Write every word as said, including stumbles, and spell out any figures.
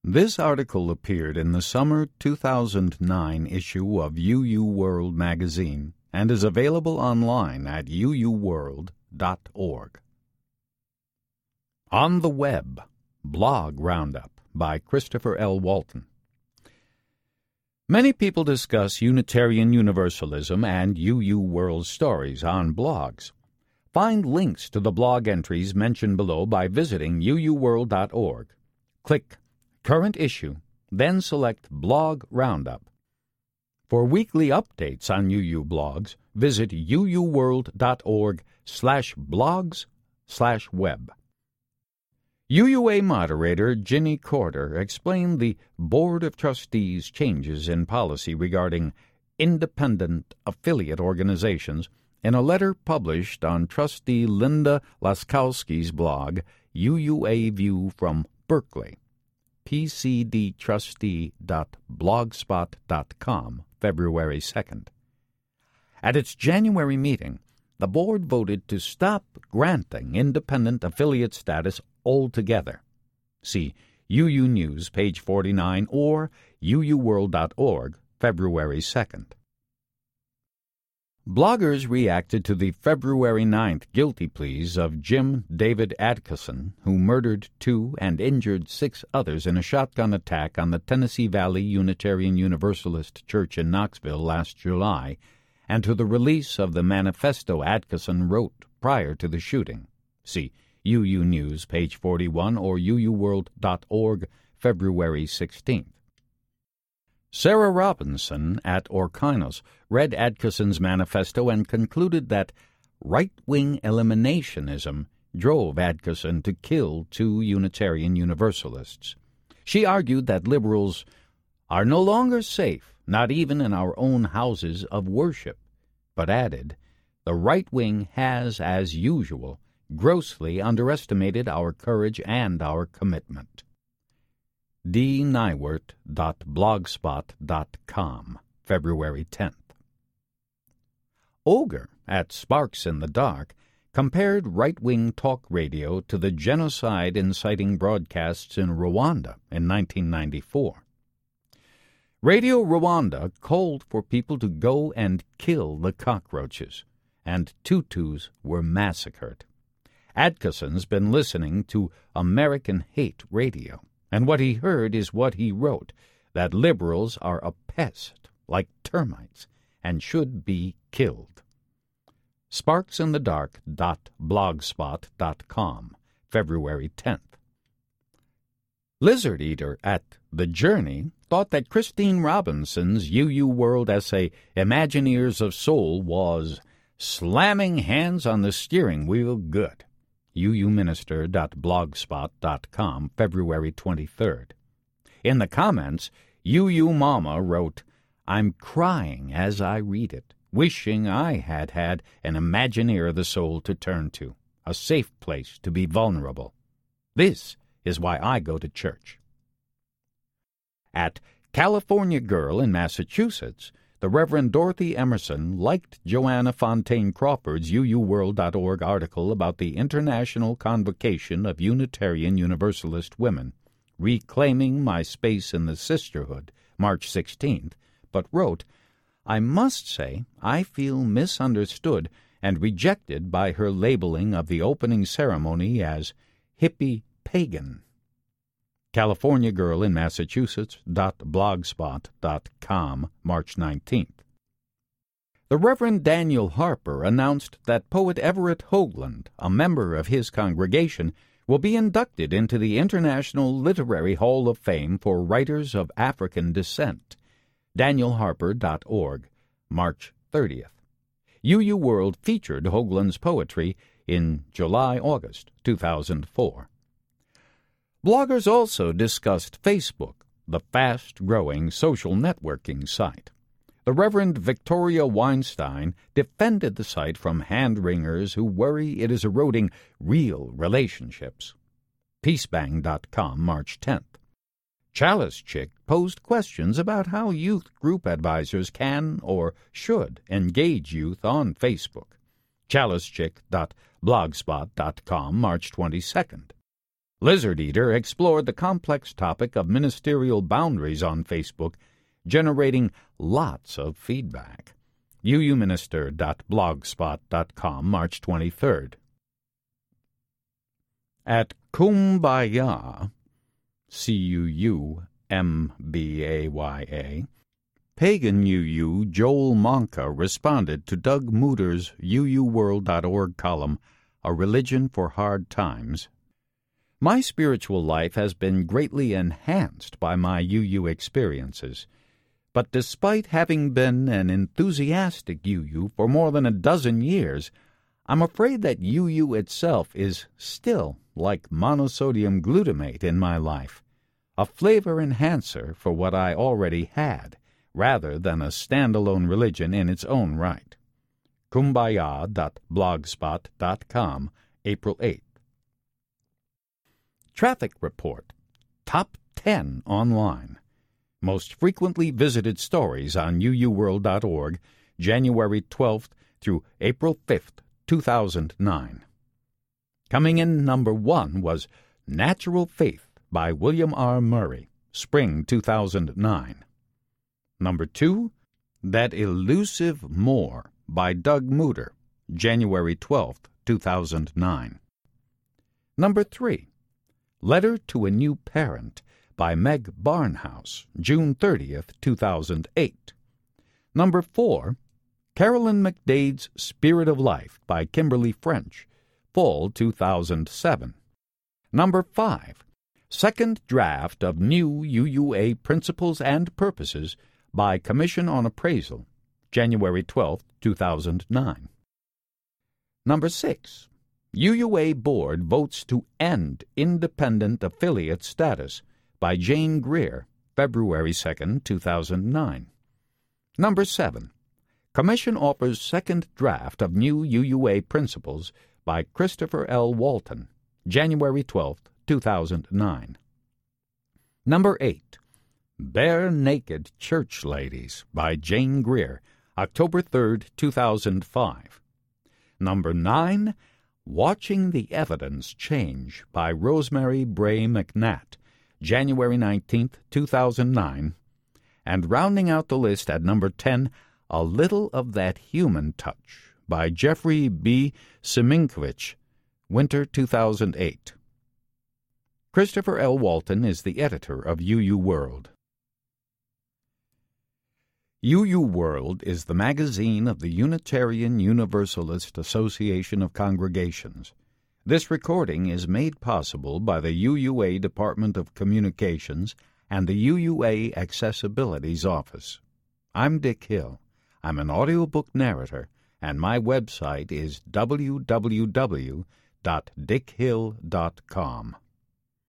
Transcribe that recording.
This article appeared in the summer two thousand nine issue of U U World magazine and is available online at u u world dot org. On the Web, Blog Roundup by Christopher L. Walton. Many people discuss Unitarian Universalism and U U World stories on blogs. Find links to the blog entries mentioned below by visiting u u world dot org. Click Current Issue, then select Blog Roundup. For weekly updates on U U blogs, visit u u world dot org slash blogs slash web. U U A moderator Ginny Corder explained the Board of Trustees' changes in policy regarding independent affiliate organizations in a letter published on Trustee Linda Laskowski's blog, U U A View from Berkeley, p c d trustee dot blogspot dot com, February second. At its January meeting, the board voted to stop granting independent affiliate status altogether. See U U News, page forty-nine, or u u world dot org, February second. Bloggers reacted to the February ninth guilty pleas of Jim David Adkisson, who murdered two and injured six others in a shotgun attack on the Tennessee Valley Unitarian Universalist Church in Knoxville last July, and to the release of the manifesto Adkisson wrote prior to the shooting. See U U News, page forty-one, or u u world dot org, February sixteenth. Sarah Robinson at Orkinos read Adkisson's manifesto and concluded that right-wing eliminationism drove Adkisson to kill two Unitarian Universalists. She argued that liberals are no longer safe, not even in our own houses of worship, but added, the right wing has, as usual, grossly underestimated our courage and our commitment. d nywert dot blogspot dot com, February tenth. Ogre at Sparks in the Dark compared right-wing talk radio to the genocide-inciting broadcasts in Rwanda in nineteen ninety-four. Radio Rwanda called for people to go and kill the cockroaches, and Tutus were massacred. Adkisson's been listening to American hate radio, and what he heard is what he wrote, that liberals are a pest, like termites, and should be killed. sparks in the dark dot blogspot dot com, February tenth. Lizard Eater at The Journey thought that Christine Robinson's U U World essay Imagineers of Soul was slamming hands on the steering wheel good. u u minister dot blogspot dot com, February twenty-third. In the comments, U U Mama wrote, I'm crying as I read it, wishing I had had an Imagineer of the soul to turn to, a safe place to be vulnerable. This is why I go to church. At California Girl in Massachusetts, the Reverend Dorothy Emerson liked Joanna Fontaine Crawford's u u world dot org article about the International Convocation of Unitarian Universalist Women, Reclaiming My Space in the Sisterhood, March sixteenth, but wrote, I must say I feel misunderstood and rejected by her labeling of the opening ceremony as hippie pagan. California Girl in Massachusetts dot blogspot dot com, March nineteenth. The Reverend Daniel Harper announced that poet Everett Hoagland, a member of his congregation, will be inducted into the International Literary Hall of Fame for Writers of African Descent. daniel harper dot org, March thirtieth. U U World featured Hoagland's poetry in July-August two thousand four. Bloggers also discussed Facebook, the fast-growing social networking site. The Reverend Victoria Weinstein defended the site from hand-wringers who worry it is eroding real relationships. peacebang dot com, March tenth. Chalice Chick posed questions about how youth group advisors can or should engage youth on Facebook. chalice chick dot blogspot dot com, March twenty-second. Lizard Eater explored the complex topic of ministerial boundaries on Facebook, generating lots of feedback. u u minister dot blogspot dot com, March twenty-third. At Kumbaya, C U U M B A Y A, Pagan U U Joel Monka responded to Doug Mooter's U U world dot org column, A Religion for Hard Times. My spiritual life has been greatly enhanced by my U U experiences, but despite having been an enthusiastic U U for more than a dozen years, I'm afraid that U U itself is still like monosodium glutamate in my life, a flavor enhancer for what I already had, rather than a standalone religion in its own right. kumbaya dot blogspot dot com, April eighth. Traffic Report. Top ten online. Most frequently visited stories on u u world dot org, January twelfth through April fifth, two thousand nine. Coming in number one was Natural Faith by William R. Murray, spring two thousand nine. Number two, That Elusive More by Doug Mooter, January twelfth, two thousand nine. Number three, Letter to a New Parent by Meg Barnhouse, June thirtieth, two thousand eight. Number four, Carolyn McDade's Spirit of Life by Kimberly French, fall two thousand seven. Number five, Second Draft of New U U A Principles and Purposes by Commission on Appraisal, January twelfth, two thousand nine. Number six, U U A Board votes to end independent affiliate status by Jane Greer, February second, two thousand nine. Number seven, Commission offers second draft of new U U A principles by Christopher L. Walton, January twelfth, two thousand nine. Number eight, Bare Naked Church Ladies by Jane Greer, October third, two thousand five. Number nine, Watching the Evidence Change by Rosemary Bray McNatt, January nineteenth, two thousand nine. And rounding out the list at number ten, A Little of That Human Touch by Jeffrey B. Siminkovich, winter two thousand eight. Christopher L. Walton is the editor of U U World. U U World is the magazine of the Unitarian Universalist Association of Congregations. This recording is made possible by the U U A Department of Communications and the U U A Accessibilities Office. I'm Dick Hill. I'm an audiobook narrator, and my website is w w w dot dick hill dot com.